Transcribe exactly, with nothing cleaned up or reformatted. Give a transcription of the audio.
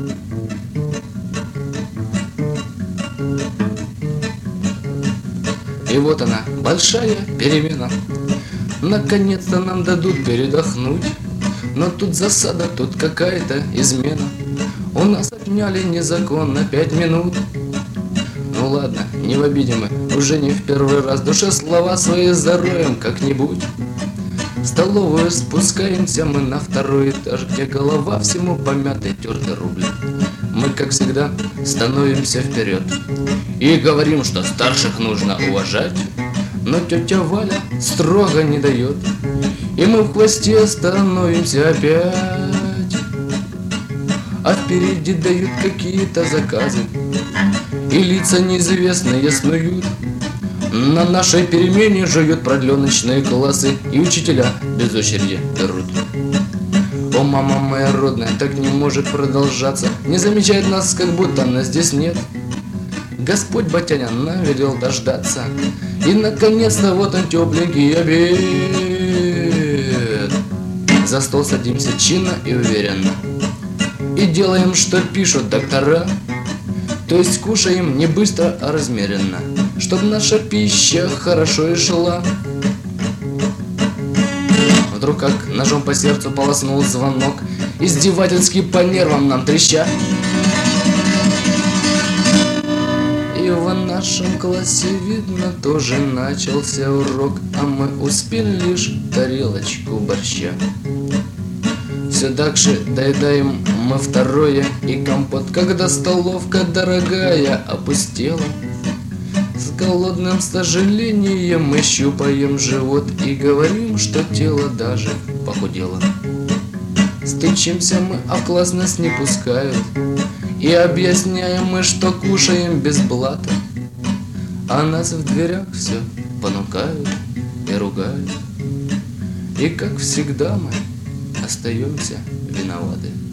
И вот она, большая перемена. Наконец-то нам дадут передохнуть. Но тут засада, тут какая-то измена. У нас отняли незаконно пять минут. Ну ладно, не в обиде мы, уже не в первый раз. Душе слова свои зароем как-нибудь. В столовую спускаемся мы на второй этаж, где голова всему помятой тёртый рубль. Мы, как всегда, становимся вперед и говорим, что старших нужно уважать. Но тетя Валя строго не дает, и мы в хвосте становимся опять. А впереди дают какие-то заказы, и лица неизвестные снуют. На нашей перемене жуют продленочные классы, и учителя без очереди берут. О, мама моя родная, так не может продолжаться. Не замечает нас, как будто нас здесь нет. Господь Батяня нам велел дождаться, и наконец-то вот он тепленький обед. За стол садимся чинно и уверенно, и делаем, что пишут доктора. То есть кушаем не быстро, а размеренно, чтоб наша пища хорошо и шла. Вдруг как ножом по сердцу полоснул звонок, издевательски по нервам нам треща. И в нашем классе, видно, тоже начался урок, а мы успели лишь тарелочку борща. Все так же доедаем мы второе и компот, когда столовка дорогая опустела. С голодным сожалением мы щупаем живот и говорим, что тело даже похудело. Стычимся мы, а в класс нас не пускают, и объясняем мы, что кушаем без блата. А нас в дверях все понукают и ругают, и как всегда мы остаемся виноваты.